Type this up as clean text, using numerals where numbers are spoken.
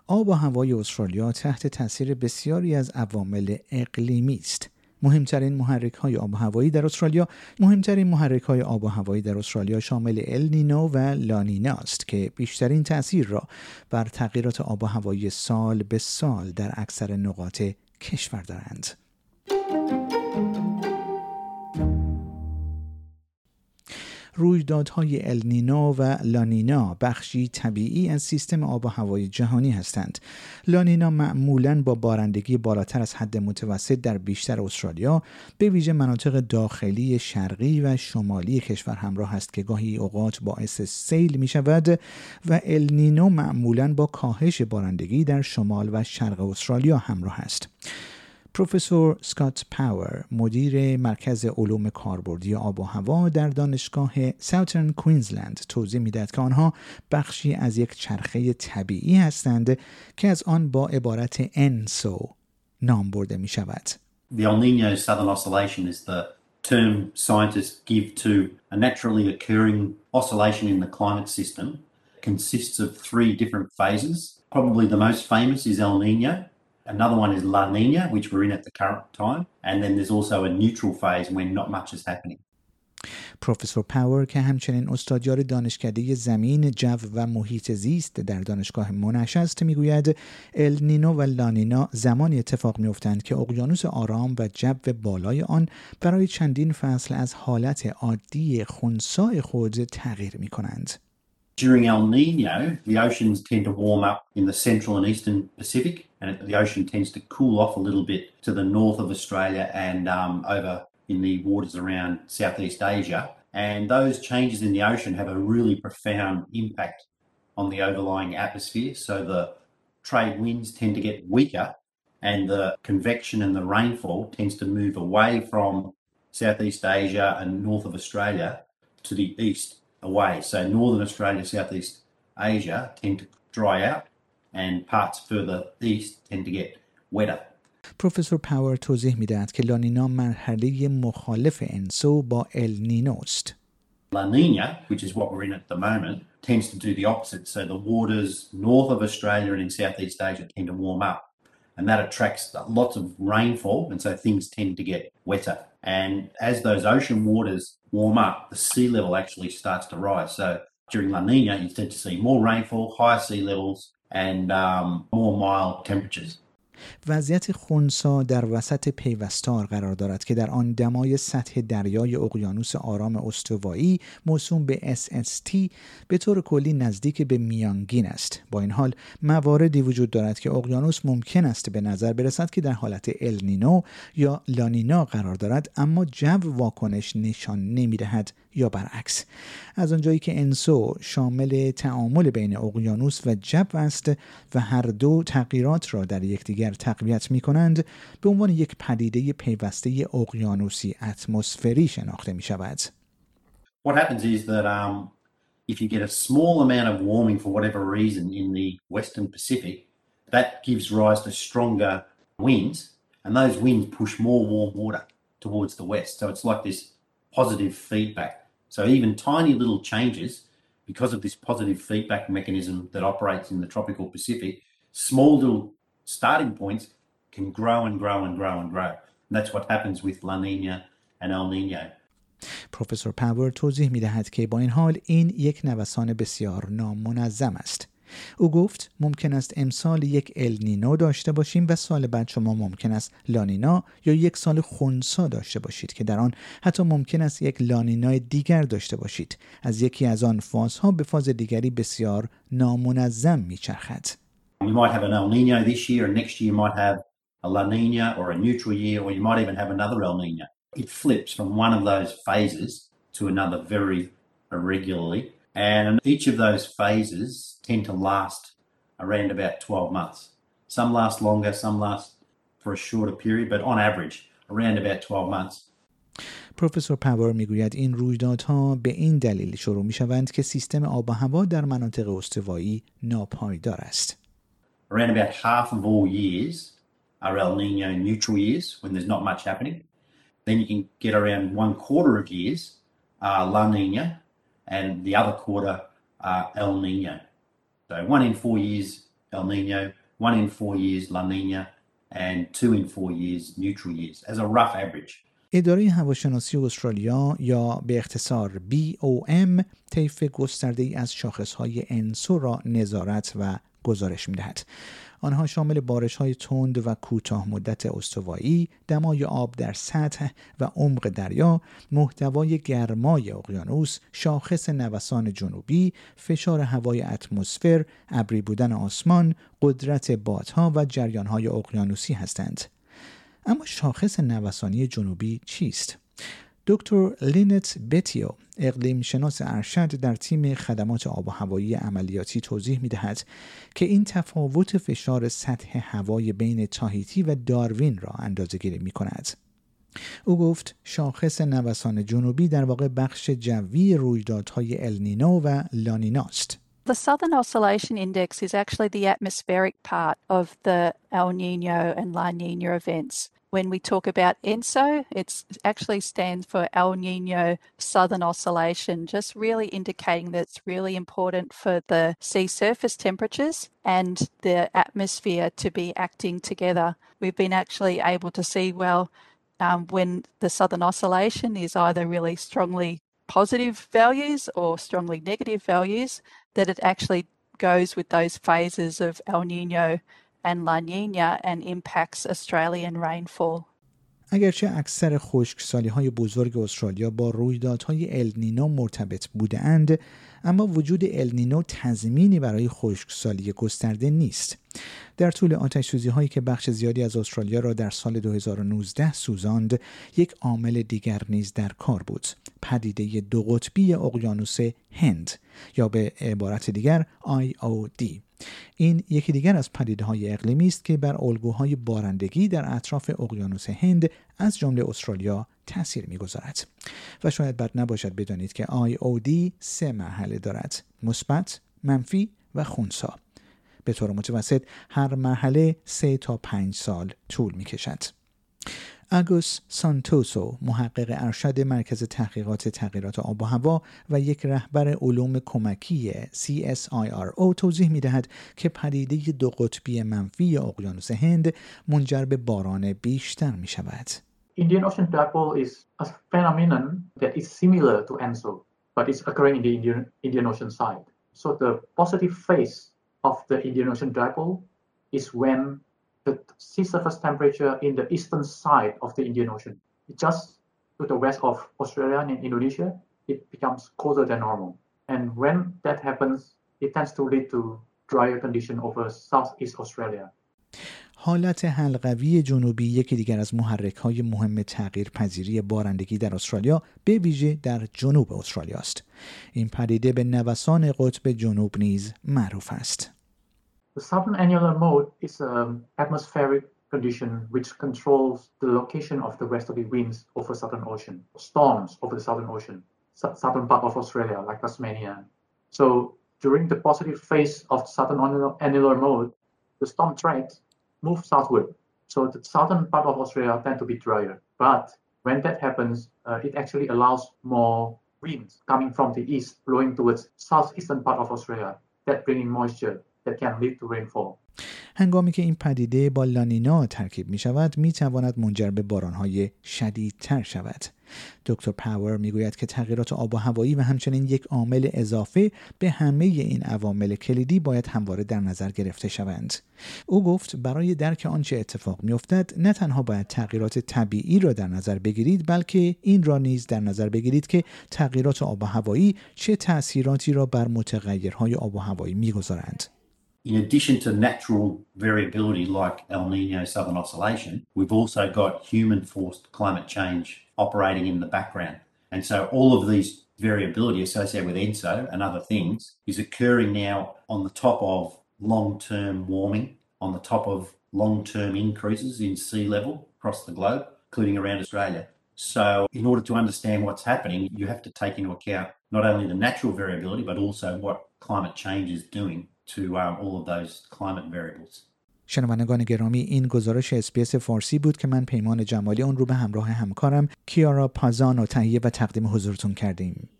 آب و هوای استرالیا تحت تاثیر بسیاری از عوامل اقلیمی است. مهمترین محرک‌های آب و هوایی در استرالیا شامل النینو و لانینا است که بیشترین تأثیر را بر تغییرات آب و هوایی سال به سال در اکثر نقاط کشور دارند. رویدادهای النینو و لانینا بخشی طبیعی از سیستم آب و هوای جهانی هستند. لانینا معمولاً با بارندگی بالاتر از حد متوسط در بیشتر استرالیا، به ویژه مناطق داخلی شرقی و شمالی کشور همراه است که گاهی اوقات باعث سیل می شود و النینو معمولاً با کاهش بارندگی در شمال و شرق استرالیا همراه است. پروفسور اسکات پاور، مدیر مرکز علوم کاربردی آب و هوا در دانشگاه ساوترن کوینزلند، توضیح می‌دهد که آنها بخشی از یک چرخه طبیعی هستند که از آن با عبارت ENSO نام برده می‌شود. The El Niño Southern Oscillation is the term scientists give to a naturally occurring oscillation in the climate system. It consists of three different phases. Probably the most famous is El Niño. Another one is La Nina, which we're in at the current time. And then there's also a neutral phase when not much is happening. پروفسور پاور که همچنین استادیار دانشکده زمین، جو و محیط زیست در دانشگاه موناش است، میگوید النینو و لانینا زمانی اتفاق میافتند که اقیانوس آرام و جو بالای آن برای چندین فصل از حالت عادی خنثی خود تغییر میکنند. During El Nino, the oceans tend to warm up in the central and eastern Pacific, and the ocean tends to cool off a little bit to the north of Australia and over in the waters around Southeast Asia. And those changes in the ocean have a really profound impact on the overlying atmosphere. So the trade winds tend to get weaker, and the convection and the rainfall tends to move away from Southeast Asia and north of Australia to the east. Away. So northern Australia, Southeast Asia tend to dry out and parts further east tend to get wetter. پروفسور پاور توضیح می‌دهد که لانینا مرحله مخالف انسو با النینو است. La Nina, which is what we're in at the moment, tends to do the opposite. So the waters north of Australia and in Southeast Asia tend to warm up, and that attracts lots of rainfall, and so things tend to get wetter. And as those ocean waters warm up, the sea level actually starts to rise. So during La Nina, you tend to see more rainfall, higher sea levels, and more mild temperatures. وضعیت خنثی در وسط پیوستار قرار دارد که در آن دمای سطح دریای اقیانوس آرام استوایی موسوم به SST به طور کلی نزدیک به میانگین است. با این حال مواردی وجود دارد که اقیانوس ممکن است به نظر برسد که در حالت النینو یا لانینا قرار دارد، اما جو واکنش نشان نمی‌دهد یا برعکس. از آنجایی که انسو شامل تعامل بین اقیانوس و جو است و هر دو تغییرات را در یکدیگر تقویت می‌کنند، به عنوان یک پدیده پیوسته اقیانوسی اتمسفری شناخته می‌شود. What happens is that if you get a small amount of warming for whatever reason in the Western Pacific, that gives rise to stronger winds, and those winds push more warm water towards the west. So it's like this positive feedback. So even tiny little changes, because of this positive feedback mechanism that operates in the tropical Pacific, small little starting points can grow and grow and grow and grow. And that's what happens with La Nina and El Nino. پروفسور پاور توضیح می‌دهد که با این حال این یک نوسان بسیار نامنظم است. او گفت ممکن است امسال یک النینو داشته باشیم و سال بعد شما ممکن است لانینا یا یک سال خنثی داشته باشید که در آن حتی ممکن است یک لانینای دیگر داشته باشید. از یکی از آن فازها به فاز دیگری بسیار نامنظم می‌چرخد. You might have an El Nino this year, and next year you might have a La Nina or a neutral year, or you might even have another El Nino. It flips from one of those phases to another very irregularly, and each of those phases tend to last around about 12 months. Some last longer, some last for a shorter period, but on average around about 12 months. پروفسور پاور میگوید این رویدادها به این دلیل شروع میشوند که سیستم آب و هوا در مناطق استوایی ناپایدار است. Around about half of all years are El Nino neutral years when there's not much happening. Then you can get around 1/4 of years are La Nina, and the other quarter are El Nino. So 1 in 4 years El Nino, 1 in 4 years La Nina, and 2 in 4 years neutral years as a rough average. اداره هواشناسی استرالیا یا به اختصار BOM طیف گسترده‌ای از شاخص‌های ENSO را نظارت و گزارش می‌دهد. آنها شامل بارش‌های تند و کوتاه مدت استوایی، دمای آب در سطح و عمق دریا، محتوای گرمای اقیانوس، شاخص نوسان جنوبی، فشار هوای اتمسفر، ابری بودن آسمان، قدرت بادها و جریان‌های اقیانوسی هستند. اما شاخص نوسانی جنوبی چیست؟ دکتر لینت بتیو، اقلیم شناس ارشد در تیم خدمات آب و هوایی عملیاتی توضیح می‌دهد که این تفاوت فشار سطح هوای بین تاهیتی و داروین را اندازه‌گیری می‌کند. او گفت شاخص نوسان جنوبی در واقع بخش جوی رویدادهای النینو و لانیناست. The Southern Oscillation Index is actually the atmospheric part of the El Nino and La Nina events. When we talk about ENSO, it actually stands for El Nino Southern Oscillation, just really indicating that it's really important for the sea surface temperatures and the atmosphere to be acting together. We've been actually able to see, when the Southern Oscillation is either really strongly positive values or strongly negative values, that it actually goes with those phases of El Nino and La Nina and impacts Australian rainfall. اگرچه اکثر خشکسالی‌های بزرگ استرالیا با رویدادهای النینو مرتبط بودند، اما وجود النینو تضمینی برای خشکسالی گسترده نیست. در طول آتش‌سوزی‌هایی که بخش زیادی از استرالیا را در سال 2019 سوزاند، یک عامل دیگر نیز در کار بود: پدیده دو قطبی اقیانوس هند یا به عبارت دیگر IOD. این یکی دیگر از پدیده‌های اقلیمی است که بر الگوهای بارندگی در اطراف اقیانوس هند از جمله استرالیا تأثیر می‌گذارد. و شاید بد نباشد بدانید که IOD 3 مرحله دارد: مثبت، منفی و خنثی. به طور متوسط هر مرحله 3 تا 5 سال طول می‌کشد. آگوس سانتوسو، محقق ارشد مرکز تحقیقات تغییرات آب و هوا و یک رهبر علوم کمکی CSIRO توضیح می‌دهد که پدیده دو قطبی منفی اقیانوس هند منجر به باران بیشتر می‌شود. Indian Ocean Dipole is a phenomenon that is similar to ENSO, but it's occurring in the Indian Ocean side. So the positive phase of the Indian Ocean Dipole is when the sea surface temperature in the eastern side of the Indian Ocean, just to the west of Australia and Indonesia, it becomes colder than normal. And when that happens, it tends to lead to drier condition over Southeast Australia. حالت حلقوی جنوبی یکی دیگر از محرک‌های مهم تغییرپذیری بارندگی در استرالیا، به ویژه در جنوب استرالیا است. این پدیده به نوسان قطب جنوب نیز معروف است. The southern annular mode is an atmospheric condition which controls the location of the westerly winds over Southern Ocean, storms over the Southern Ocean, southern part of Australia, like Tasmania. So during the positive phase of southern annular mode, the storm tracks move southward. So the southern part of Australia tend to be drier. But when that happens, it actually allows more winds coming from the east blowing towards southeastern part of Australia, that bringing moisture that can lead to rainfall. هنگامی که این پدیده با لانینا ترکیب می شود، می تواند منجر به بارانهای شدیدتر شود. دکتر پاور می گوید که تغییرات آب و هوایی و همچنین یک عامل اضافه به همه این عوامل کلیدی باید همواره در نظر گرفته شوند. او گفت برای درک آنچه اتفاق می افتد، نه تنها باید تغییرات طبیعی را در نظر بگیرید، بلکه این را نیز در نظر بگیرید که تغییرات آب و هوایی چه تأثیراتی را بر متغیرهای آب و هوایی می گذارند. In addition to natural variability like El Nino Southern Oscillation, we've also got human-forced climate change operating in the background. And so all of these variability associated with ENSO and other things is occurring now on the top of long-term warming, on the top of long-term increases in sea level across the globe, including around Australia. So in order to understand what's happening, you have to take into account not only the natural variability, but also what climate change is doing to all of those climate variables. شنوندگان گرامی، این گزارش اس‌بی‌اس فارسی بود که من پیمان جمالی اون رو به همراه همکارم کیارا پازانو تهیه و تقدیم حضورتون کردیم.